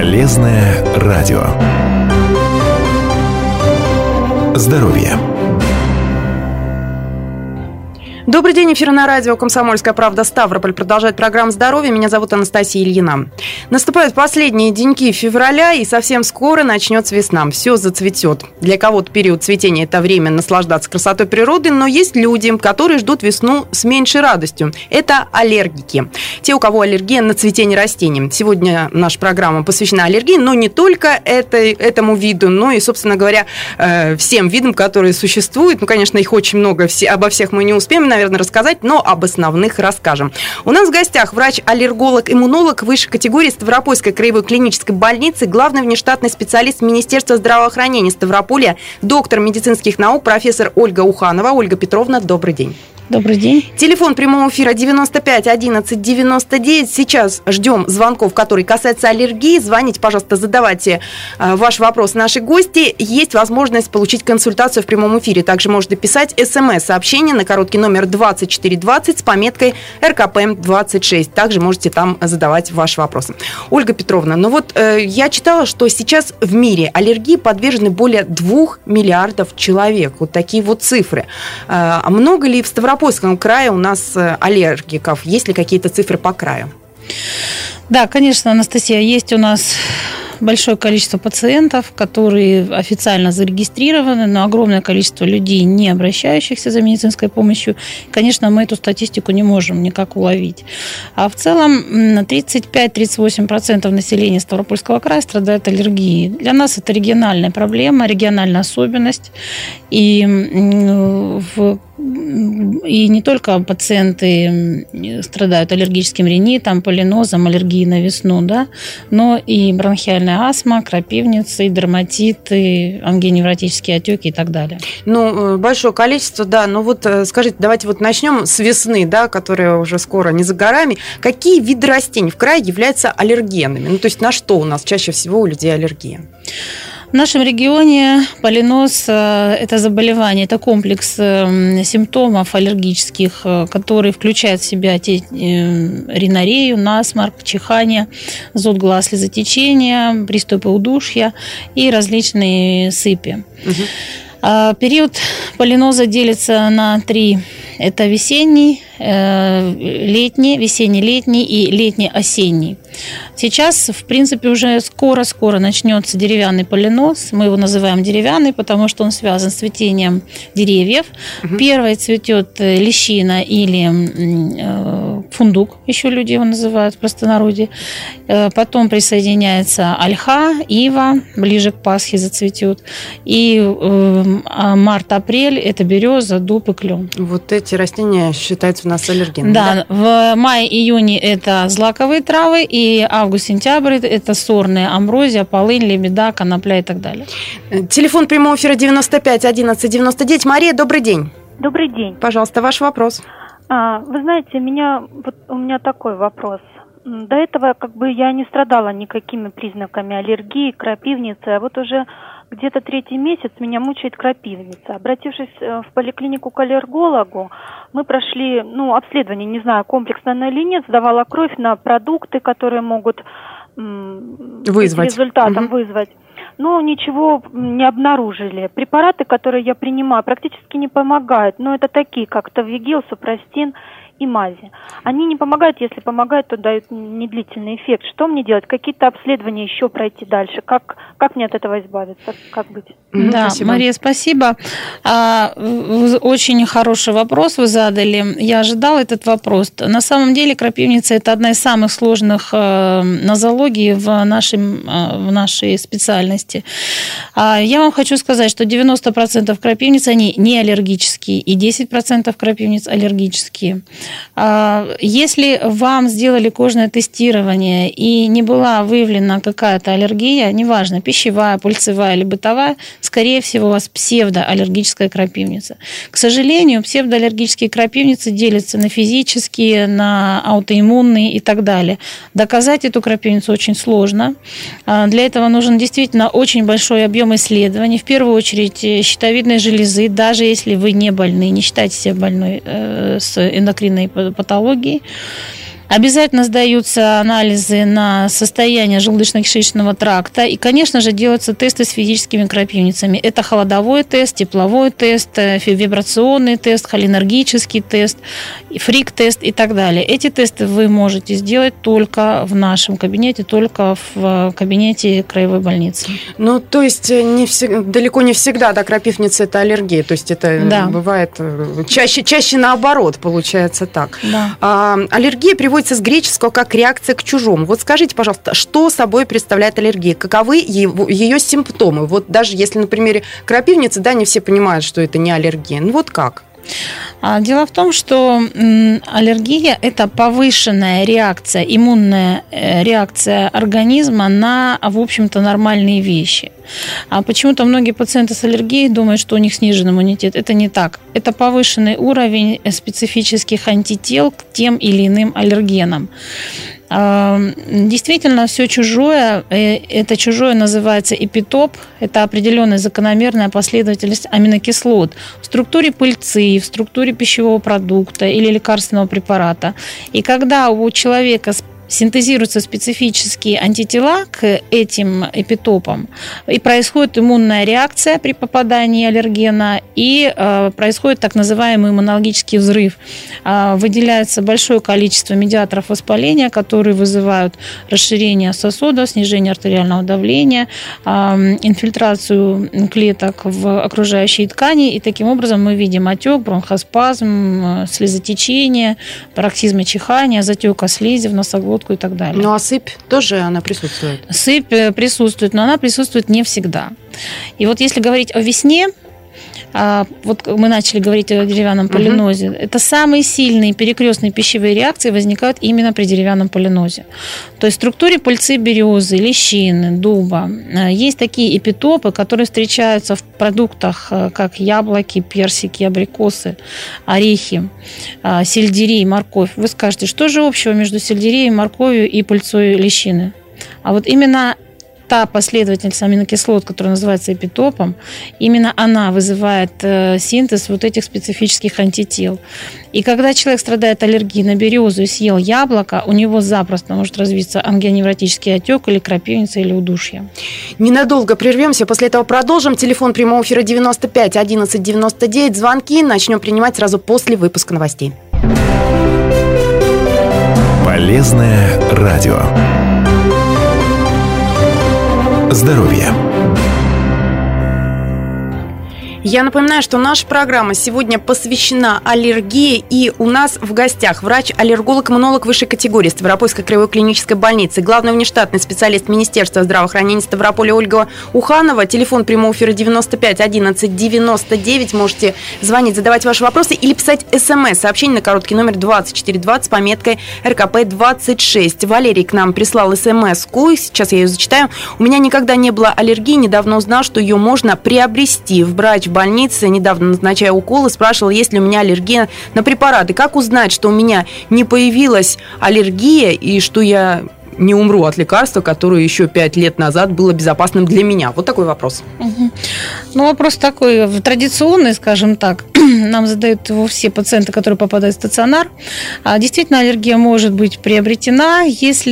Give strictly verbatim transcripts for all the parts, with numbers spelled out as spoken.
Полезное радио. Здоровье. Добрый день, эфир на радио «Комсомольская правда» Ставрополь. Продолжает программа «Здоровье». Меня зовут Анастасия Ильина. Наступают последние деньки февраля, и совсем скоро начнется весна. Все зацветет. Для кого-то период цветения – это время наслаждаться красотой природы, но есть люди, которые ждут весну с меньшей радостью. Это аллергики. Те, у кого аллергия на цветение растений. Сегодня наша программа посвящена аллергии, но не только этой, этому виду, но и, собственно говоря, всем видам, которые существуют. Ну, конечно, их очень много, обо всех мы не успеем, наверное, рассказать, но об основных расскажем. У нас в гостях врач-аллерголог-иммунолог высшей категории Ставропольской краевой клинической больницы, главный внештатный специалист Министерства здравоохранения Ставрополья, доктор медицинских наук, профессор Ольга Уханова. Ольга Петровна, добрый день. Добрый день. Телефон прямого эфира девяносто пять одиннадцать девяносто девять. Сейчас ждем звонков, которые касаются аллергии. Звоните, пожалуйста, задавайте э, ваш вопрос нашей гости. Есть возможность получить консультацию в прямом эфире. Также можете писать смс-сообщение на короткий номер двадцать четыре двадцать с пометкой эр ка пэ двадцать шесть. Также можете там задавать ваши вопросы. Ольга Петровна, ну вот э, я читала, что сейчас в мире аллергии подвержены более двух миллиардов человек. Вот такие вот цифры. Э, а много ли в Ставрополье, в Ставропольском крае у нас аллергиков? Есть ли какие-то цифры по краю? Да, конечно, Анастасия, есть у нас большое количество пациентов, которые официально зарегистрированы, но огромное количество людей, не обращающихся за медицинской помощью. Конечно, мы эту статистику не можем никак уловить. А в целом тридцать пять - тридцать восемь процентов населения Ставропольского края страдает аллергией. Для нас это региональная проблема, региональная особенность. И в И не только пациенты страдают аллергическим ринитом, полинозом, аллергией на весну, да, но и бронхиальная астма, крапивница, и дерматиты, ангионевротические отеки и так далее. Ну, большое количество, да. Ну вот скажите, давайте вот начнем с весны, да, которая уже скоро не за горами. Какие виды растений в крае являются аллергенами? Ну, то есть на что у нас чаще всего у людей аллергия? В нашем регионе полиноз – это заболевание, это комплекс симптомов аллергических, который включает в себя ринорею, насморк, чихание, зуд глаз, слезотечение, приступы удушья и различные сыпи. Угу. Период полиноза делится на три. Это весенний, летний, весенний-летний и летний-осенний. Сейчас, в принципе, уже скоро-скоро начнется деревянный полиноз. Мы его называем деревянный, потому что он связан с цветением деревьев. Угу. Первой цветет лещина или фундук, еще люди его называют в простонародье. Потом присоединяется ольха, ива, ближе к Пасхе зацветет. И март-апрель – это береза, дуб и клен. Вот эти растения считаются у нас аллергенами. Да, да? В мае-июне это злаковые травы, и август-сентябрь это сорные, амброзия, полынь, лебеда, конопля и так далее. Телефон прямого эфира девяносто пять одиннадцать девяносто девять. Мария, добрый день. Добрый день. Пожалуйста, ваш вопрос. А, вы знаете, меня, вот у меня такой вопрос. До этого как бы я не страдала никакими признаками аллергии, крапивницы, а вот уже где-то третий месяц меня мучает крапивница. Обратившись в поликлинику к аллергологу, мы прошли, ну, обследование, не знаю, комплексно оно или нет, сдавала кровь на продукты, которые могут м- вызвать. результатом угу. вызвать. Но ничего не обнаружили. Препараты, которые я принимаю, практически не помогают. Но это такие, как Тавигил, Супрастин и мази. Они не помогают, если помогают, то дают недлительный эффект. Что мне делать? Какие-то обследования еще пройти дальше? Как, как мне от этого избавиться? Как быть? Да, спасибо. Мария, спасибо. А, очень хороший вопрос вы задали. Я ожидала этот вопрос. На самом деле крапивница – это одна из самых сложных нозологий в, нашем, в нашей специальности. А я вам хочу сказать, что девяносто процентов крапивниц, они не аллергические, и десять процентов крапивниц аллергические. Если вам сделали кожное тестирование и не была выявлена какая-то аллергия, неважно, пищевая, пыльцевая или бытовая, скорее всего, у вас псевдоаллергическая крапивница. К сожалению, псевдоаллергические крапивницы делятся на физические, на аутоиммунные и так далее. Доказать эту крапивницу очень сложно. Для этого нужен действительно очень большой объем исследований. В первую очередь щитовидной железы, даже если вы не больны, не считайте себя больной с эндокринной патологией. Обязательно сдаются анализы на состояние желудочно-кишечного тракта. И, конечно же, делаются тесты с физическими крапивницами. Это холодовой тест, тепловой тест, вибрационный тест, холинергический тест, фрик-тест и так далее. Эти тесты вы можете сделать только в нашем кабинете, только в кабинете краевой больницы. Ну, то есть не всег... далеко не всегда да, крапивница – это аллергия. То есть это да. бывает чаще, чаще наоборот, получается так. Да. А, аллергия приводится с греческого как реакция к чужому. Вот скажите, пожалуйста, что собой представляет аллергия? Каковы его, ее симптомы? Вот даже если на примере крапивницы, да, не все понимают, что это не аллергия. Ну вот как? Дело в том, что аллергия – это повышенная реакция, иммунная реакция организма на, в общем-то, нормальные вещи. А почему-то многие пациенты с аллергией думают, что у них снижен иммунитет. Это не так. Это повышенный уровень специфических антител к тем или иным аллергенам. Действительно, все чужое, это чужое называется эпитоп, это определенная закономерная последовательность аминокислот в структуре пыльцы, в структуре пищевого продукта или лекарственного препарата. И когда у человека синтезируются специфические антитела к этим эпитопам, и происходит иммунная реакция при попадании аллергена, и э, происходит так называемый иммунологический взрыв. Э, выделяется большое количество медиаторов воспаления, которые вызывают расширение сосудов, снижение артериального давления, э, инфильтрацию клеток в окружающие ткани, и таким образом мы видим отек, бронхоспазм, слезотечение, пароксизмы чихания, затека слизи в носоглотку и так далее. Ну а сыпь тоже она присутствует? Сыпь присутствует, но она присутствует не всегда. И вот если говорить о весне, вот мы начали говорить о деревянном полинозе, uh-huh. это самые сильные перекрестные пищевые реакции возникают именно при деревянном полинозе. То есть в структуре пыльцы березы, лещины, дуба есть такие эпитопы, которые встречаются в продуктах, как яблоки, персики, абрикосы, орехи, сельдерей, морковь. Вы скажете, что же общего между сельдереем, морковью и пыльцой лещины? А вот именно та последовательность аминокислот, которая называется эпитопом, именно она вызывает синтез вот этих специфических антител. И когда человек страдает аллергией на березу и съел яблоко, у него запросто может развиться ангионевротический отек или крапивница, или удушье. Ненадолго прервемся, после этого продолжим. Телефон прямого эфира девяносто пять одиннадцать девяносто девять. Звонки начнем принимать сразу после выпуска новостей. Полезное радио. Здоровье. Я напоминаю, что наша программа сегодня посвящена аллергии, и у нас в гостях врач-аллерголог-иммунолог высшей категории Ставропольской краевой клинической больницы, главный внештатный специалист Министерства здравоохранения Ставрополя Ольга Уханова. Телефон прямого эфира девяносто пять одиннадцать девяносто девять. Можете звонить, задавать ваши вопросы или писать смс. Сообщение на короткий номер двадцать четыре двадцать с пометкой эр ка пэ двадцать шесть. Валерий к нам прислал смс-ку, сейчас я ее зачитаю. У меня никогда не было аллергии, недавно узнал, что ее можно приобрести. Врач в больнице, недавно назначая уколы, спрашивала, есть ли у меня аллергия на препараты. Как узнать, что у меня не появилась аллергия и что я не умру от лекарства, которое еще пять лет назад было безопасным для меня? Вот такой вопрос. Угу. Ну, вопрос такой традиционный, скажем так. Нам задают его все пациенты, которые попадают в стационар. Действительно, аллергия может быть приобретена,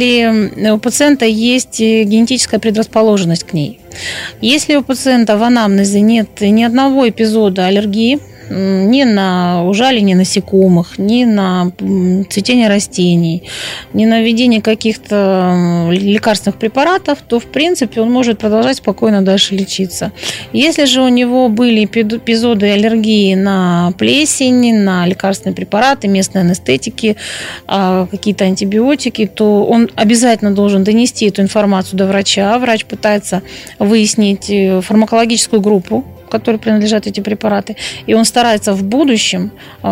если у пациента есть генетическая предрасположенность к ней. Если у пациента в анамнезе нет ни одного эпизода аллергии, ни на ужаление насекомых, ни на цветение растений, ни на введение каких-то лекарственных препаратов, то, в принципе, он может продолжать спокойно дальше лечиться. Если же у него были эпизоды аллергии на плесень, на лекарственные препараты, местные анестетики, какие-то антибиотики, то он обязательно должен донести эту информацию до врача. Врач пытается выяснить фармакологическую группу, которой принадлежат эти препараты, и он старается в будущем,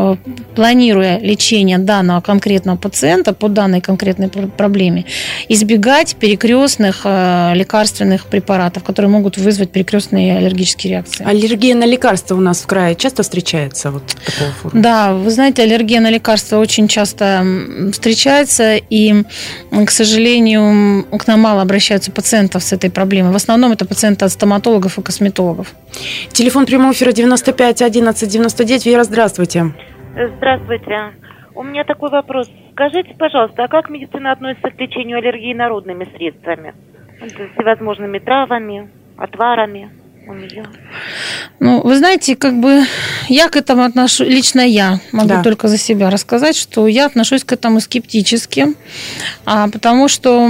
планируя лечение данного конкретного пациента по данной конкретной проблеме, избегать перекрестных лекарственных препаратов, которые могут вызвать перекрестные аллергические реакции. Аллергия на лекарства у нас в крае часто встречается? Вот такого формы? Да, вы знаете, аллергия на лекарства очень часто встречается, и, к сожалению, к нам мало обращаются пациентов с этой проблемой. В основном это пациенты от стоматологов и косметологов. Телефон прямого эфира девяносто пять одиннадцать девяносто девять. Вера, здравствуйте. Здравствуйте. У меня такой вопрос. Скажите, пожалуйста, а как медицина относится к лечению аллергии народными средствами? Всевозможными травами, отварами у нее? Ну, вы знаете, как бы я к этому отношусь, лично я могу да. только за себя рассказать, что я отношусь к этому скептически, а, потому что,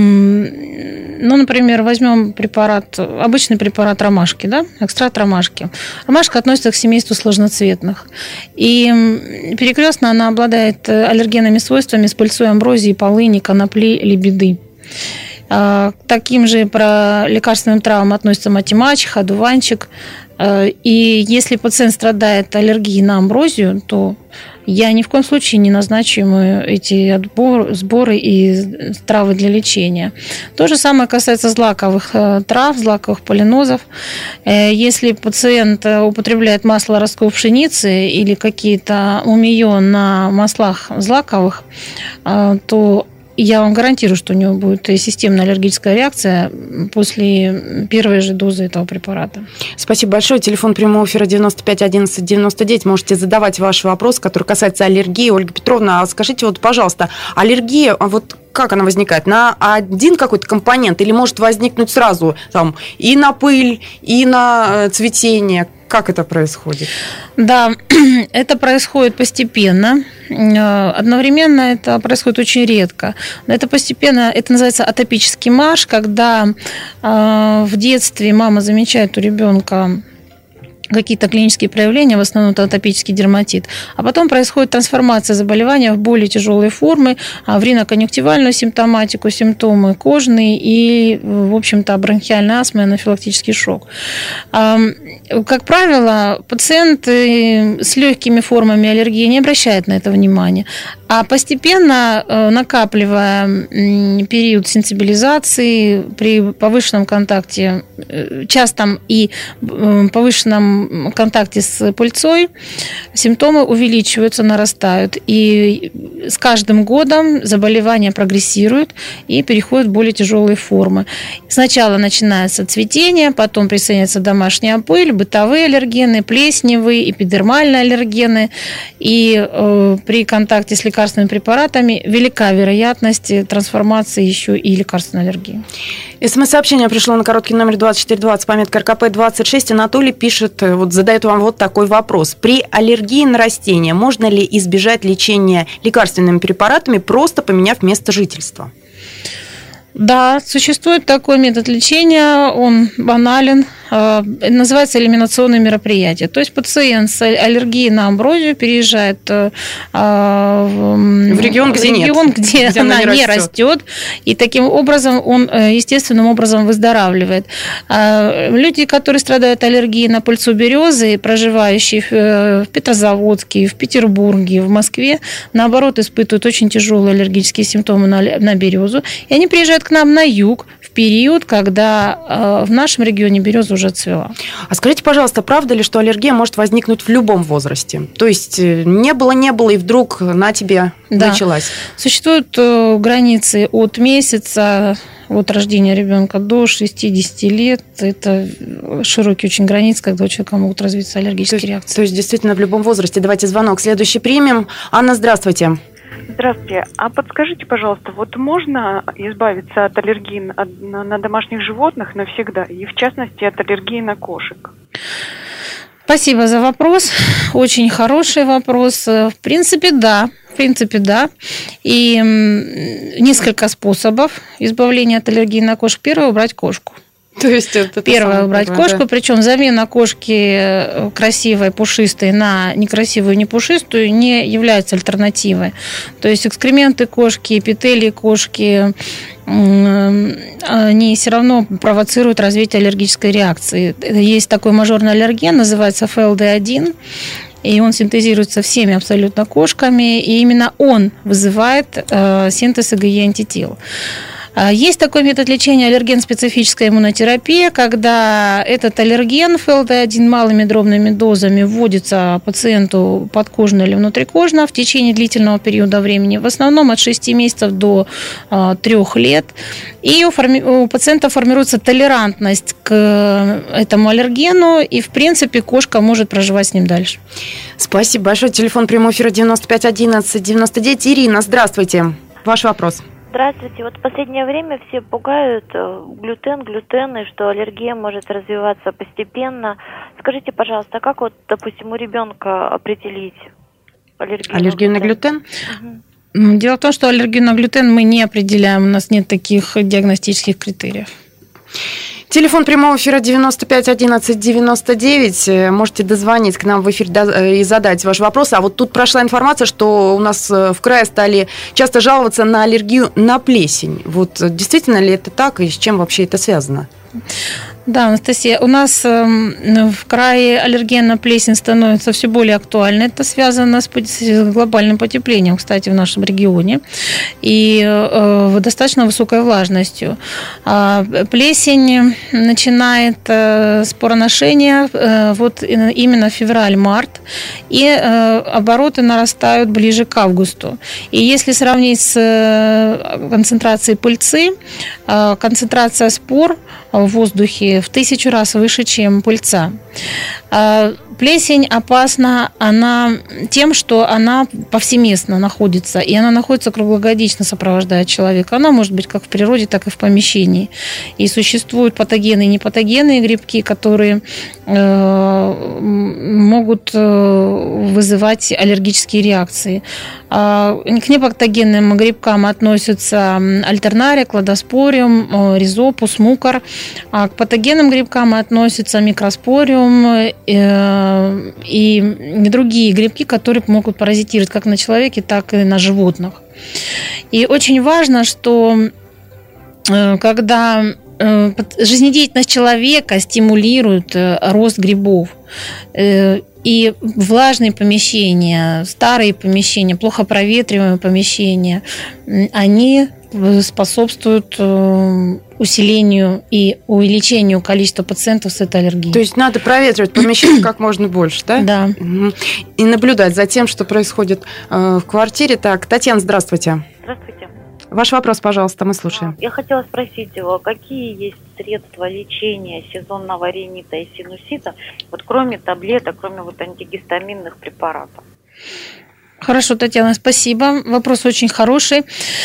ну, например, возьмем препарат, обычный препарат ромашки, да, экстракт ромашки. Ромашка относится к семейству сложноцветных, и перекрестно она обладает аллергенными свойствами с пыльцой амброзии, полыни, конопли, лебеды. К таким же про лекарственным травам относятся матемачих, одуванчик. И если пациент страдает аллергией на амброзию, то я ни в коем случае не назначу ему эти отбор, сборы и травы для лечения. То же самое касается злаковых трав, злаковых полинозов. Если пациент употребляет масло ростков пшеницы или какие-то умиё на маслах злаковых, то я вам гарантирую, что у него будет системная аллергическая реакция после первой же дозы этого препарата. Спасибо большое. Телефон прямого эфира девяносто пять одиннадцать девяносто девять. Можете задавать ваши вопросы, которые касаются аллергии. Ольга Петровна, скажите, вот, пожалуйста, аллергия, вот как она возникает? На один какой-то компонент или может возникнуть сразу там, и на пыль, и на цветение? Как это происходит? Да, это происходит постепенно. Одновременно это происходит очень редко. Это постепенно, это называется атопический марш, когда в детстве мама замечает у ребенка какие-то клинические проявления, в основном это атопический дерматит. А потом происходит трансформация заболевания в более тяжелые формы, в риноконъюнктивальную симптоматику, симптомы кожные и, в общем-то, бронхиальная астма и анафилактический шок. Как правило, пациенты с легкими формами аллергии не обращают на это внимания. А постепенно, накапливая период сенсибилизации при повышенном контакте, частом и повышенном контакте с пыльцой, симптомы увеличиваются, нарастают. И с каждым годом заболевание прогрессирует и переходит в более тяжелые формы. Сначала начинается цветение, потом присоединяется домашняя пыль, бытовые аллергены, плесневые, эпидермальные аллергены. И э, при контакте с лекарственными препаратами велика вероятность трансформации еще и лекарственной аллергии. СМС-сообщение пришло на короткий номер двадцать четыре двадцать, пометка эр ка пэ двадцать шесть. Анатолий пишет, вот задает вам вот такой вопрос. При аллергии на растения можно ли избежать лечения лекарственными препаратами, просто поменяв место жительства? Да, существует такой метод лечения, он банален, называется элиминационное мероприятие. То есть пациент с аллергией на амброзию переезжает в регион, где, регион, нет, где, где она, она не растет. растет, и таким образом он естественным образом выздоравливает. Люди, которые страдают аллергией на пыльцу березы, проживающие в Петрозаводске, в Петербурге, в Москве, наоборот, испытывают очень тяжелые аллергические симптомы на, на березу, и они приезжают к нам на юг в период, когда в нашем регионе береза уже цвела. А скажите, пожалуйста, правда ли, что аллергия может возникнуть в любом возрасте? То есть не было, не было, и вдруг на тебе да. началась? Существуют границы от месяца, от рождения ребенка до шестидесяти лет. Это широкий очень границ, когда у человека могут развиться аллергические то есть, реакции. То есть действительно в любом возрасте. Давайте звонок следующий примем. Анна, здравствуйте. Здравствуйте. А подскажите, пожалуйста, вот можно избавиться от аллергии на, на домашних животных навсегда, и в частности от аллергии на кошек? Спасибо за вопрос. Очень хороший вопрос. В принципе, да. В принципе, да. И несколько способов избавления от аллергии на кошек. Первое – убрать кошку. То есть это Первое – убрать первое, кошку, да. Причем замена кошки красивой, пушистой на некрасивую, не пушистую не является альтернативой. То есть экскременты кошки, эпителии кошки, они все равно провоцируют развитие аллергической реакции. Есть такой мажорный аллерген, называется эф эл дэ один. И он синтезируется всеми абсолютно кошками, и именно он вызывает э, синтез ай джи и антител. Есть такой метод лечения аллерген-специфическая иммунотерапия, когда этот аллерген эф эл дэ один малыми дробными дозами вводится пациенту подкожно или внутрикожно в течение длительного периода времени, в основном от шести месяцев до трёх лет. И у, форми... у пациента формируется толерантность к этому аллергену, и, в принципе, кошка может проживать с ним дальше. Спасибо большое. Телефон прямого эфира девяносто пять одиннадцать девяносто девять. Ирина, здравствуйте. Ваш вопрос. Здравствуйте. Вот в последнее время все пугают глютен, глютен, и что аллергия может развиваться постепенно. Скажите, пожалуйста, как вот, допустим, у ребенка определить аллергию, аллергию на глютен? Угу. Дело в том, что аллергию на глютен мы не определяем, у нас нет таких диагностических критериев. Телефон прямого эфира девяносто пять одиннадцать девяносто девять. Можете дозвонить к нам в эфир и задать ваш вопрос. А вот тут прошла информация, что у нас в крае стали часто жаловаться на аллергию на плесень. Вот действительно ли это так и с чем вообще это связано? Да, Анастасия, у нас в крае аллергия на плесень становится все более актуальной. Это связано с глобальным потеплением, кстати, в нашем регионе, и достаточно высокой влажностью. Плесень начинает спороношение вот именно февраль-март, и обороты нарастают ближе к августу. И если сравнить с концентрацией пыльцы, концентрация спор в воздухе в тысячу раз выше, чем пыльца. Плесень опасна она тем, что она повсеместно находится, и она находится круглогодично, сопровождая человека. Она может быть как в природе, так и в помещении. И существуют патогенные и непатогенные грибки, которые э, могут вызывать аллергические реакции. К непатогенным грибкам относятся альтернария, кладоспориум, ризопус, мукор. А к патогенным грибкам относятся микроспориум и другие грибки, которые могут паразитировать как на человеке, так и на животных. И очень важно, что когда жизнедеятельность человека стимулирует рост грибов, и влажные помещения, старые помещения, плохо проветриваемые помещения, они способствуют усилению и увеличению количества пациентов с этой аллергией. То есть надо проветривать помещение как можно больше, да? Да. И наблюдать за тем, что происходит в квартире. Так, Татьяна, здравствуйте. Здравствуйте. Ваш вопрос, пожалуйста, мы слушаем. Я хотела спросить его, какие есть средства лечения сезонного ринита и синусита, вот кроме таблеток, кроме вот антигистаминных препаратов? Хорошо, Татьяна, спасибо. Вопрос очень хороший.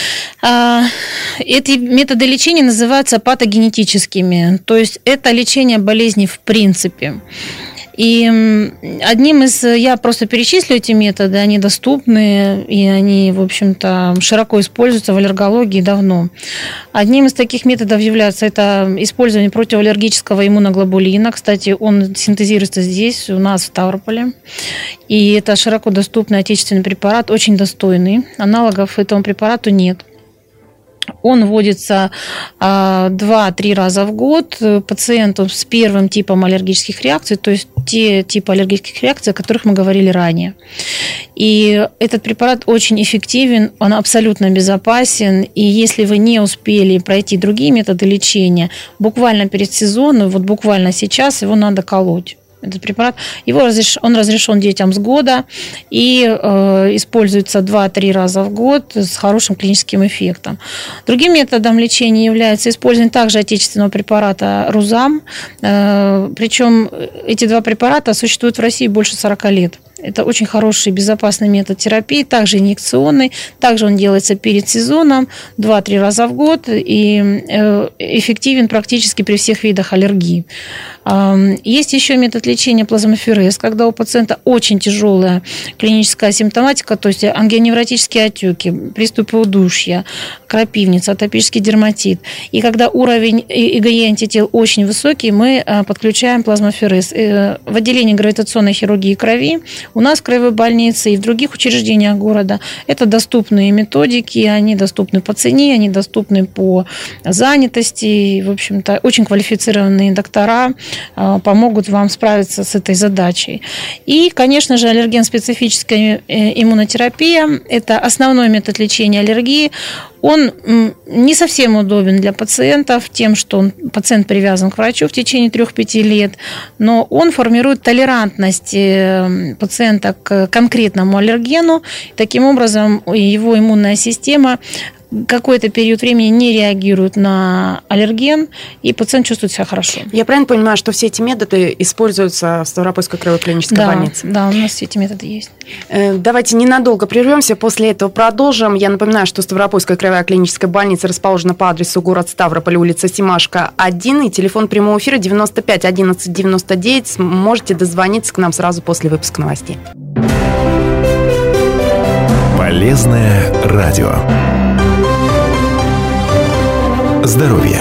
Эти методы лечения называются патогенетическими, то есть это лечение болезней в принципе. И одним из, я просто перечислю эти методы, они доступны, и они, в общем-то, широко используются в аллергологии давно. Одним из таких методов является это использование противоаллергического иммуноглобулина. Кстати, он синтезируется здесь, у нас в Ставрополе. И это широко доступный отечественный препарат, очень достойный. Аналогов этому препарату нет. Он вводится два-три раза в год пациенту с первым типом аллергических реакций, то есть те типы аллергических реакций, о которых мы говорили ранее. И этот препарат очень эффективен, он абсолютно безопасен, и если вы не успели пройти другие методы лечения, буквально перед сезоном, вот буквально сейчас его надо колоть. Этот препарат, его разреш... он разрешен детям с года и э, используется два-три раза в год с хорошим клиническим эффектом. Другим методом лечения является использование также отечественного препарата Рузам. Э, причем эти два препарата существуют в России больше сорока лет. Это очень хороший безопасный метод терапии, также инъекционный, также он делается перед сезоном два-три раза в год и эффективен практически при всех видах аллергии. Есть еще метод лечения плазмоферез, когда у пациента очень тяжелая клиническая симптоматика, то есть ангионевротические отеки, приступы удушья, крапивница, атопический дерматит. И когда уровень ИгЕ антител очень высокий, мы подключаем плазмоферез. В отделении гравитационной хирургии крови у нас в краевой больнице и в других учреждениях города это доступные методики, они доступны по цене, они доступны по занятости. В общем-то, очень квалифицированные доктора помогут вам справиться справиться с этой задачей. И, конечно же, аллерген-специфическая иммунотерапия – это основной метод лечения аллергии. Он не совсем удобен для пациентов тем, что он, пациент привязан к врачу в течение трех-пяти лет, но он формирует толерантность пациента к конкретному аллергену. Таким образом, его иммунная система какой-то период времени не реагирует на аллерген, и пациент чувствует себя хорошо. Я правильно понимаю, что все эти методы используются в Ставропольской краевой клинической да, больнице? Да, у нас все эти методы есть. Давайте ненадолго прервемся, после этого продолжим. Я напоминаю, что Ставропольская краевая клиническая больница расположена по адресу город Ставрополь, улица Семашко, один, и телефон прямого эфира девяносто пять одиннадцать девяносто девять. Можете дозвониться к нам сразу после выпуска новостей. Полезное радио. Здоровье.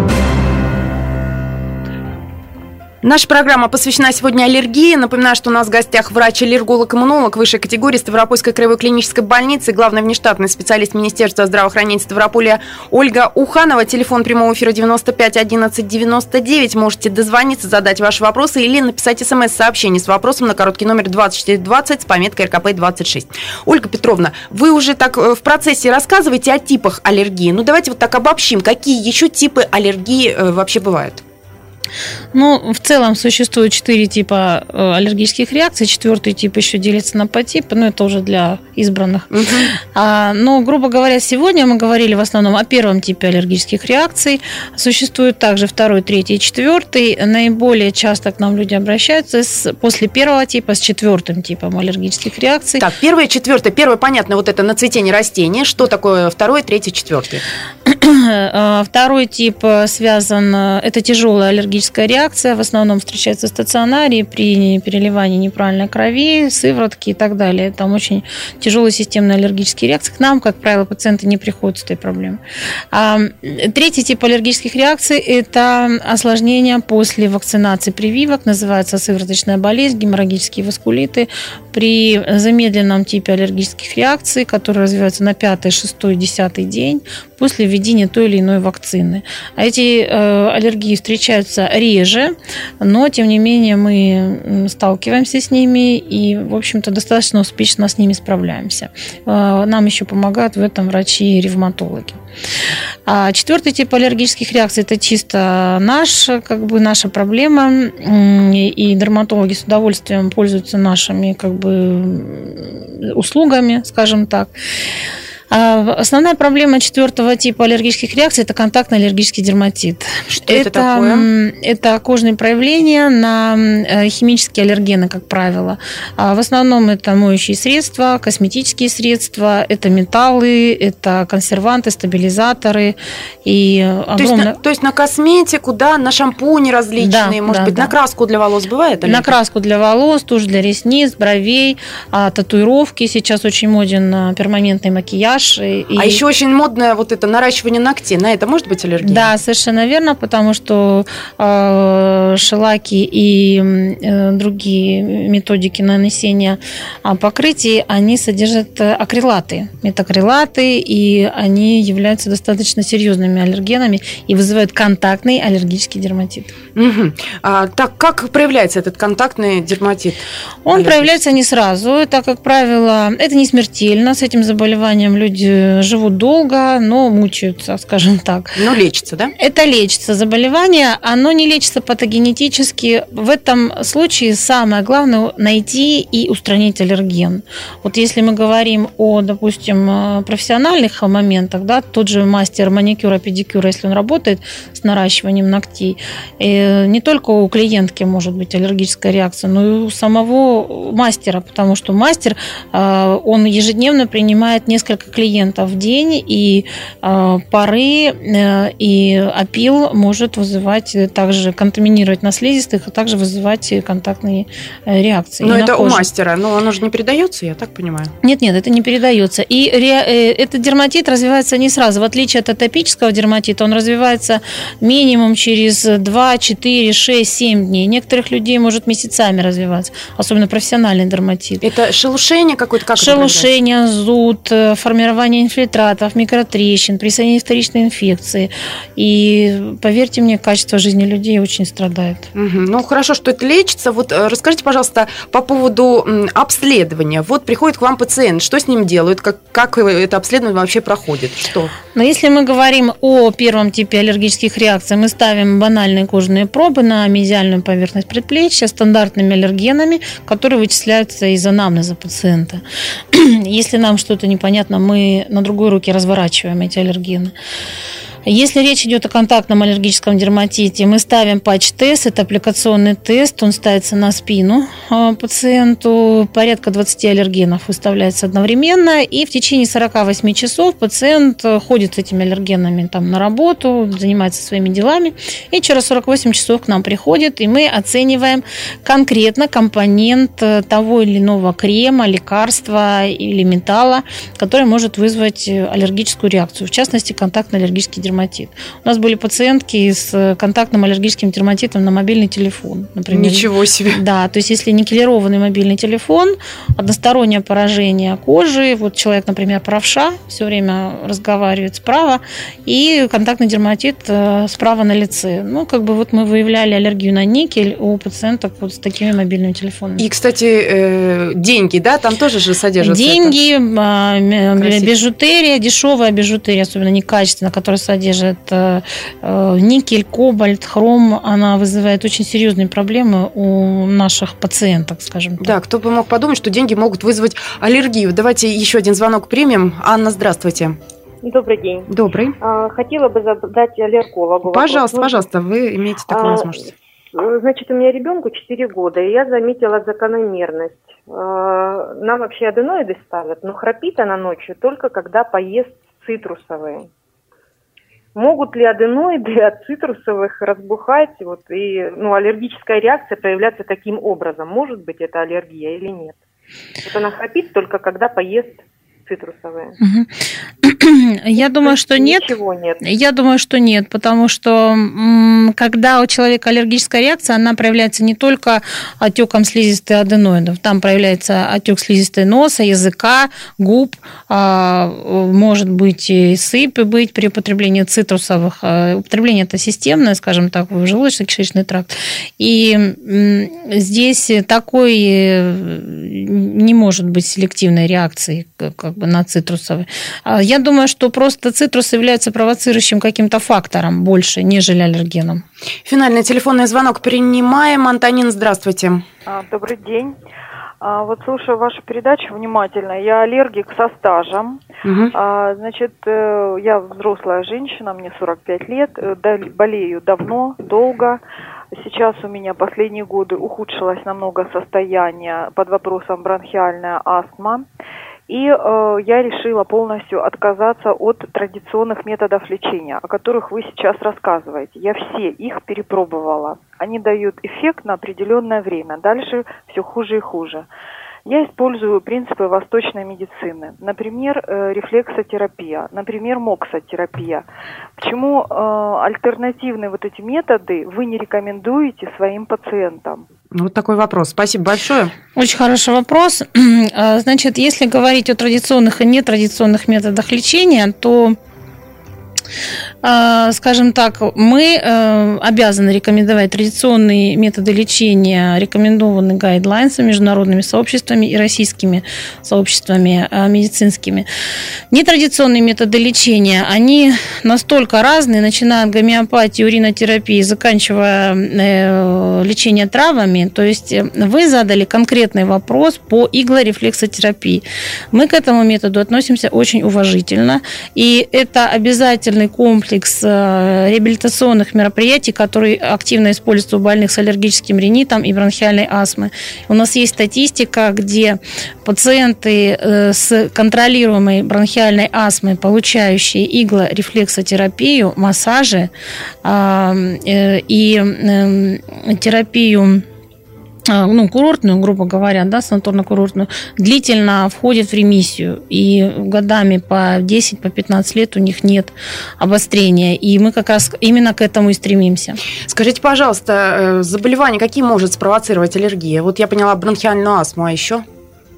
Наша программа посвящена сегодня аллергии. Напоминаю, что у нас в гостях врач-аллерголог-иммунолог высшей категории Ставропольской краевой клинической больницы, главный внештатный специалист Министерства здравоохранения Ставрополя Ольга Уханова. Телефон прямого эфира девяносто пять одиннадцать девяносто девять. Можете дозвониться, задать ваши вопросы или написать смс-сообщение с вопросом на короткий номер двадцать четыре двадцать с пометкой эр ка пэ двадцать шесть. Ольга Петровна, вы уже так в процессе рассказываете о типах аллергии. Ну, давайте вот так обобщим. Какие еще типы аллергии вообще бывают? Ну, в целом существует четыре типа аллергических реакций. Четвертый тип еще делится на подтипы, но это уже для избранных. Угу. А, но, грубо говоря, сегодня мы говорили в основном о первом типе аллергических реакций. Существует также второй, третий и четвертый. Наиболее часто к нам люди обращаются с, после первого типа с четвертым типом аллергических реакций. Так, первое, четвертое. Первое, понятно, вот это на цветение растения. Что такое второй, третий, четвертый? Второй тип связан, это тяжелая аллергическая реакция, в основном встречается в стационаре при переливании неправильной крови, сыворотки и так далее. Там очень тяжелые системные аллергические реакции. К нам, как правило, пациенты не приходят с этой проблемой. А третий тип аллергических реакций – это осложнения после вакцинации прививок, называется сывороточная болезнь, геморрагические васкулиты. При замедленном типе аллергических реакций, которые развиваются на пятый, шестой, десятый день после введения той или иной вакцины. А эти э, аллергии встречаются реже, но, тем не менее, мы сталкиваемся с ними и, в общем-то, достаточно успешно с ними справляемся. Э, нам еще помогают в этом врачи и ревматологи. А четвертый тип аллергических реакций – это чисто наш, как бы наша проблема, и дерматологи с удовольствием пользуются нашими как бы услугами, скажем так. Основная проблема четвертого типа аллергических реакций – это контактный аллергический дерматит. Что это, это такое? Это кожные проявления на химические аллергены, как правило. В основном это моющие средства, косметические средства, это металлы, это консерванты, стабилизаторы. И огромное... то, есть на, то есть на косметику, да, на шампуни различные, да, может да, быть, да. На краску для волос бывает? Аллергия? На краску для волос, тушь для ресниц, бровей, татуировки. Сейчас очень моден перманентный макияж. И... А еще очень модное вот это наращивание ногтей. На это может быть аллергия? Да, совершенно верно, потому что э, шелаки и э, другие методики нанесения покрытий, они содержат акрилаты, метакрилаты, и они являются достаточно серьезными аллергенами и вызывают контактный аллергический дерматит. Угу. А, так как проявляется этот контактный дерматит? Он проявляется не сразу. Это, как правило, это не смертельно. С этим заболеванием люди живут долго, но мучаются, скажем так. Но лечится, да? Это лечится. Заболевание, оно не лечится патогенетически. В этом случае самое главное найти и устранить аллерген. Вот если мы говорим о, допустим, профессиональных моментах, да, тот же мастер маникюра, педикюра, если он работает с наращиванием ногтей, не только у клиентки может быть аллергическая реакция, но и у самого мастера, потому что мастер, он ежедневно принимает несколько клиентов в день, и пары, и опил может вызывать, также контаминировать на слизистых, а также вызывать контактные реакции. Но это у мастера, но оно же не передается, я так понимаю? Нет, нет, это не передается. И ре... этот дерматит развивается не сразу. В отличие от атопического дерматита, он развивается минимум через два, четыре, шесть, семь дней. Некоторых людей может месяцами развиваться, особенно профессиональный дерматит. Это шелушение какое-то? Как шелушение, зуд, формирование формирование инфильтратов, микротрещин, присоединение вторичной инфекции. И, поверьте мне, качество жизни людей очень страдает. Угу. Ну, хорошо, что это лечится. Вот расскажите, пожалуйста, по поводу обследования. Вот приходит к вам пациент, что с ним делают, как, как это обследование вообще проходит? Что? Но если мы говорим о первом типе аллергических реакций, мы ставим банальные кожные пробы на мезиальную поверхность предплечья стандартными аллергенами, которые вычисляются из анамнеза пациента. Если нам что-то непонятно, мы на другой руке разворачиваем эти аллергены. Если речь идет о контактном аллергическом дерматите, мы ставим патч-тест, это аппликационный тест, он ставится на спину пациенту, порядка двадцать аллергенов выставляется одновременно, и в течение сорок восемь часов пациент ходит с этими аллергенами там, на работу, занимается своими делами, и через сорок восемь часов к нам приходит, и мы оцениваем конкретно компонент того или иного крема, лекарства или металла, который может вызвать аллергическую реакцию, в частности, контактно-аллергический дерматит. У нас были пациентки с контактным аллергическим дерматитом на мобильный телефон, например. Ничего себе. Да, то есть если никелированный мобильный телефон, одностороннее поражение кожи, вот человек, например, правша, все время разговаривает справа, и контактный дерматит справа на лице. Ну, как бы вот мы выявляли аллергию на никель у пациенток вот с такими мобильными телефонами. И, кстати, деньги, да, там тоже же содержатся? Деньги, это? Бижутерия, дешевая бижутерия, особенно некачественная, которая содержит никель, кобальт, хром, она вызывает очень серьезные проблемы у наших пациенток, скажем так. Да, кто бы мог подумать, что деньги могут вызвать аллергию. Давайте еще один звонок примем. Анна, здравствуйте. Добрый день. Добрый. Хотела бы задать аллергологу. Пожалуйста, вопрос. пожалуйста, вы имеете такую возможность. Значит, у меня ребенку четыре года, и я заметила закономерность. Нам вообще аденоиды ставят, но храпит она ночью только когда поест цитрусовые. Могут ли аденоиды от цитрусовых разбухать, вот, и ну, аллергическая реакция проявляться таким образом? Может быть, это аллергия или нет? Вот она храпит только когда поест цитрусовые. Я думаю, что нет. Ничего нет. Я думаю, что нет, потому что когда у человека аллергическая реакция, она проявляется не только отеком слизистой аденоидов, там проявляется отек слизистой носа, языка, губ, может быть и сыпь быть при употреблении цитрусовых. Употребление это системное, скажем так, желудочно-кишечный тракт. И здесь такой не может быть селективной реакции как бы на цитрусовые. Я думаю, что просто цитрус является провоцирующим каким-то фактором больше, нежели аллергеном. Финальный телефонный звонок принимаем. Антонин, здравствуйте. Добрый день. Вот слушаю вашу передачу внимательно. Я аллергик со стажем. Угу. Значит, я взрослая женщина, мне сорок пять лет, болею давно, долго. Сейчас у меня последние годы ухудшилось намного состояние, под вопросом бронхиальная астма. И э, я решила полностью отказаться от традиционных методов лечения, о которых вы сейчас рассказываете. Я все их перепробовала. Они дают эффект на определенное время. Дальше все хуже и хуже. Я использую принципы восточной медицины. Например, э, рефлексотерапия, например, моксотерапия. Почему э, альтернативные вот эти методы вы не рекомендуете своим пациентам? Вот такой вопрос. Спасибо большое. Очень хороший вопрос. Значит, если говорить о традиционных и нетрадиционных методах лечения, то, скажем так, мы обязаны рекомендовать традиционные методы лечения, рекомендованные гайдлайнсы международными сообществами и российскими сообществами медицинскими. Нетрадиционные методы лечения, они настолько разные, начиная от гомеопатии, уринотерапии, заканчивая лечением травами. То есть вы задали конкретный вопрос по иглорефлексотерапии. Мы к этому методу относимся очень уважительно, и это обязательный комплекс реабилитационных мероприятий, которые активно используются у больных с аллергическим ринитом и бронхиальной астмой. У нас есть статистика, где пациенты с контролируемой бронхиальной астмой, получающие иглорефлексотерапию, массажи и терапию, ну, курортную, грубо говоря, да, санаторно-курортную, длительно входит в ремиссию. И годами по десять, по пятнадцать лет у них нет обострения. И мы как раз именно к этому и стремимся. Скажите, пожалуйста, заболевания какие может спровоцировать аллергия? Вот я поняла бронхиальную астму, а еще?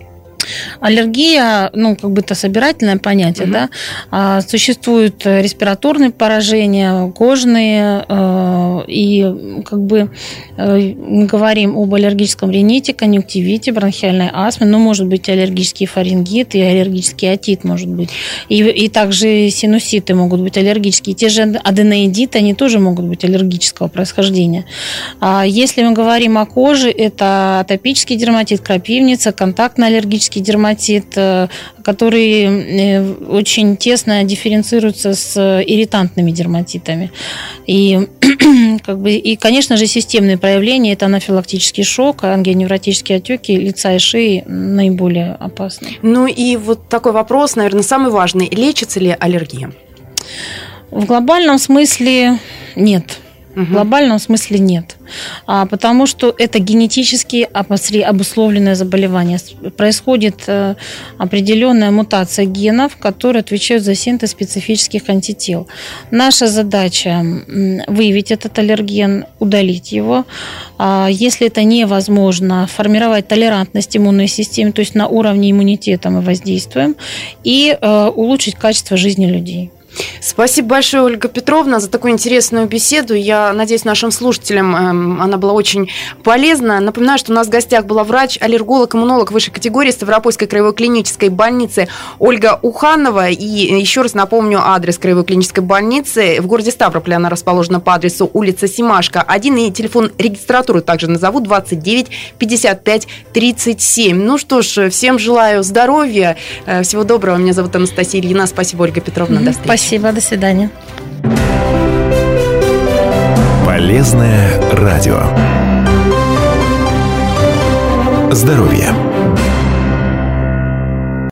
Аллергия, ну, как бы это собирательное понятие, mm-hmm. да. Существуют респираторные поражения, кожные, и как бы мы говорим об аллергическом рините, конъюнктивите, бронхиальной астме, но может быть аллергический фарингит и аллергический отит может быть. И, и также синуситы могут быть аллергические. Те же аденоидиты, они тоже могут быть аллергического происхождения. Если мы говорим о коже, это атопический дерматит, крапивница, контактно-аллергический дерматит, который очень тесно дифференцируется с ирритантными дерматитами. И, как бы, и, конечно же, системные проявления – это анафилактический шок, ангионевротические отеки лица и шеи наиболее опасны. Ну и вот такой вопрос, наверное, самый важный. Лечится ли аллергия? В глобальном смысле нет. В глобальном смысле нет. А, потому что это генетически обусловленное заболевание. Происходит э, определенная мутация генов, которые отвечают за синтез специфических антител. Наша задача выявить этот аллерген, удалить его. А, если это невозможно, формировать толерантность иммунной системы, то есть на уровне иммунитета мы воздействуем, и э, улучшить качество жизни людей. Спасибо большое, Ольга Петровна, за такую интересную беседу. Я надеюсь, нашим слушателям эм, она была очень полезна. Напоминаю, что у нас в гостях была врач, аллерголог, иммунолог высшей категории Ставропольской краевой клинической больницы Ольга Уханова. И еще раз напомню адрес краевой клинической больницы. В городе Ставрополе она расположена по адресу улица Семашко, один, и телефон регистратуры также назову, двадцать девять пятьдесят пять тридцать семь. Ну что ж, всем желаю здоровья, всего доброго. Меня зовут Анастасия Ильина. Спасибо, Ольга Петровна. До встречи. Спасибо, до свидания. Полезное радио. Здоровье.